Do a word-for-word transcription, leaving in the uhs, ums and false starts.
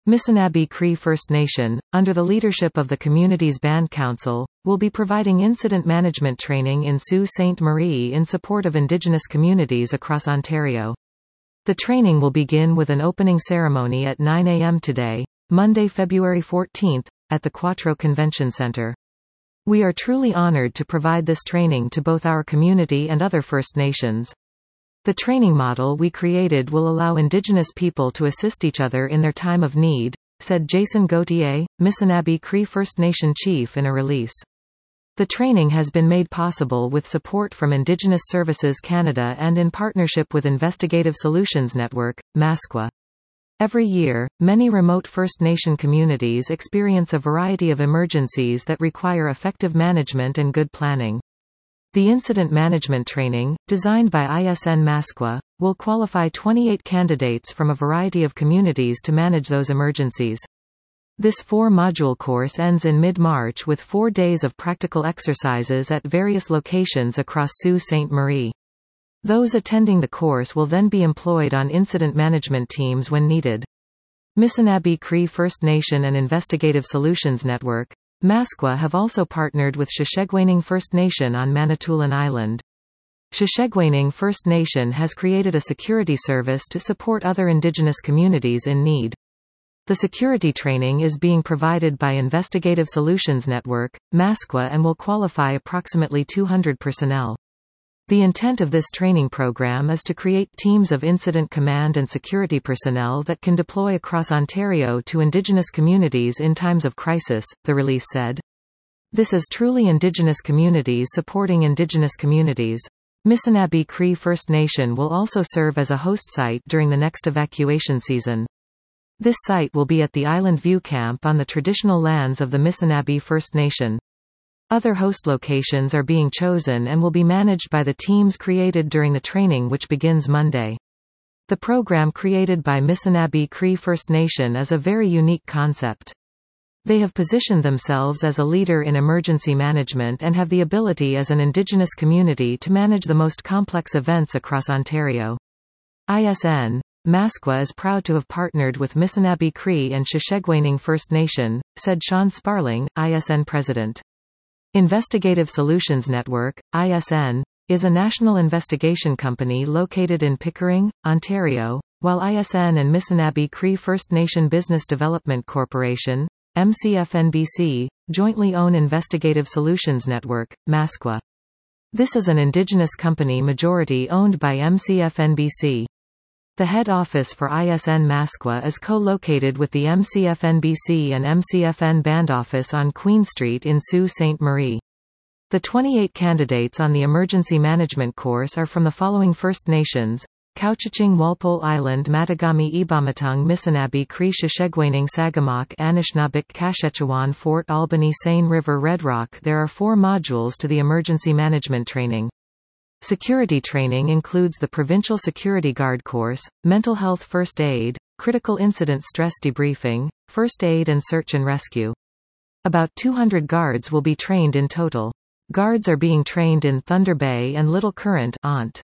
Missinabie Cree First Nation, under the leadership of the community's Band Council, will be providing incident management training in Sault Ste. Marie in support of Indigenous communities across Ontario. The training will begin with an opening ceremony at nine a m today, Monday, February fourteenth, at the Quatreau Convention Centre. We are truly honored to provide this training to both our community and other First Nations. The training model we created will allow Indigenous people to assist each other in their time of need, said Jason Gauthier, Missinabie Cree First Nation chief in a release. The training has been made possible with support from Indigenous Services Canada and in partnership with Investigative Solutions Network, MASQUA. Every year, many remote First Nation communities experience a variety of emergencies that require effective management and good planning. The incident management training, designed by I S N MASQUA, will qualify twenty-eight candidates from a variety of communities to manage those emergencies. This four-module course ends in mid-March with four days of practical exercises at various locations across Sault Ste. Marie. Those attending the course will then be employed on incident management teams when needed. Missinabie Cree First Nation and Investigative Solutions Network, MASQUA, have also partnered with Shishegwaining First Nation on Manitoulin Island. Shishegwaining First Nation has created a security service to support other Indigenous communities in need. The security training is being provided by Investigative Solutions Network, MASQUA, and will qualify approximately two hundred personnel. The intent of this training program is to create teams of incident command and security personnel that can deploy across Ontario to Indigenous communities in times of crisis, the release said. This is truly Indigenous communities supporting Indigenous communities. Missinabie Cree First Nation will also serve as a host site during the next evacuation season. This site will be at the Island View Camp on the traditional lands of the Missinabie First Nation. Other host locations are being chosen and will be managed by the teams created during the training, which begins Monday. The program created by Missinabie Cree First Nation is a very unique concept. They have positioned themselves as a leader in emergency management and have the ability as an Indigenous community to manage the most complex events across Ontario. I S N MASQUA is proud to have partnered with Missinabie Cree and Shishegwaining First Nation, said Sean Sparling, I S N president. Investigative Solutions Network, I S N, is a national investigation company located in Pickering, Ontario, while I S N and Missinabie Cree First Nation Business Development Corporation, M C F N B C, jointly own Investigative Solutions Network, MASQUA. This is an Indigenous company majority owned by M C F N B C. The head office for I S N MASQUA is co-located with the M C F N B C and M C F N Band office on Queen Street in Sault Ste. Marie. The twenty-eight candidates on the emergency management course are from the following First Nations: Couchiching, Walpole Island, Matagami, Ibamatang, Missinabie Cree, Shishegwaining, Sagamok, Anishinaabeg, Kashechewan, Fort Albany, Seine River, Red Rock. There are four modules to the emergency management training. Security training includes the Provincial Security Guard course, Mental Health First Aid, Critical Incident Stress Debriefing, First Aid and Search and Rescue. About two hundred guards will be trained in total. Guards are being trained in Thunder Bay and Little Current, Ont.